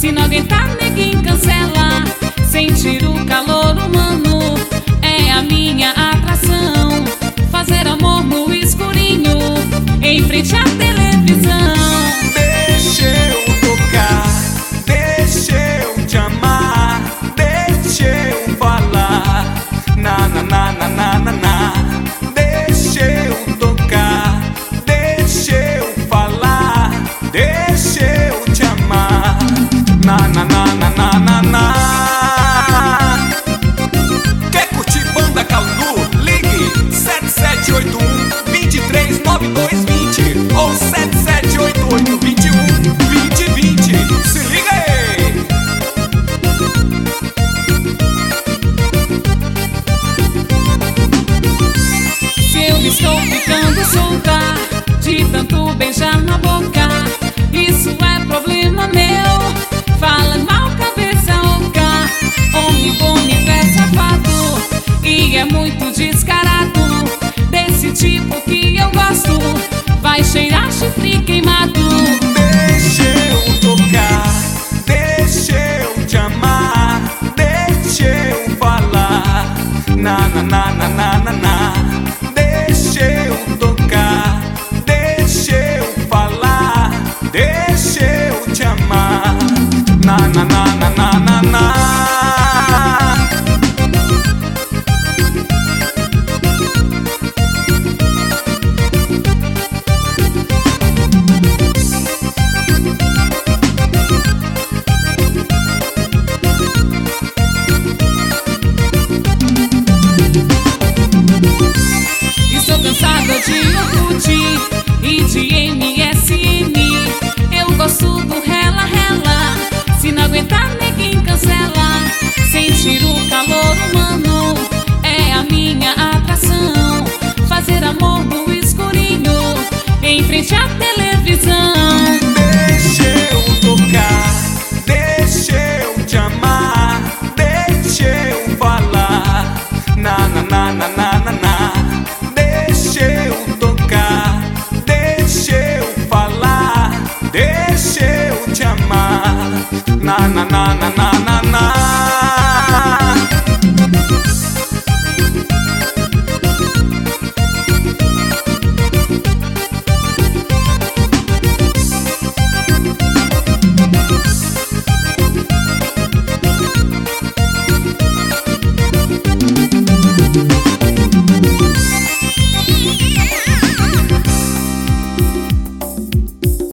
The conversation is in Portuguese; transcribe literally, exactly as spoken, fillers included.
Se não aguentar, neguinho, cancela. Sentir o calor humano é a minha atração. Fazer amor no escurinho, em frente à televisão. Deixa eu tocar, deixa eu te amar, deixa eu falar. Na na na na na na na. Deixa eu tocar, deixa eu falar, deixa eu te amar. Na na na na na na na. Quer curtir Banda Calandu? Ligue sete sete oito um, dois três nove dois dois zero ou sete sete oito oito, dois um, dois zero dois zero. Se liga aí! Se eu estou ficando solta de tanto beijar na boca, isso é problema meu. Fala mal, cabeça oca. Homem bonito é safado e é muito descarado. Desse tipo que eu gosto, vai cheirar chifre queimado. Deixa eu tocar, deixa eu te amar, deixa eu falar. Na na na na na na na. Deixa eu tocar, deixa eu falar, deixa eu te amar. Na na na na na na na. Estou cansada de Orkut e de M S N. Eu gosto do rela rela. Se não aguentar, neguinho, cancela. Sentir o calor humano é a minha atração. Fazer amor no escurinho, em frente à televisão. Deixa eu tocar, deixa eu te amar, deixa eu falar. Na na na na na na na. Deixa eu tocar, deixa eu falar, deixa eu te amar. Na na na na na.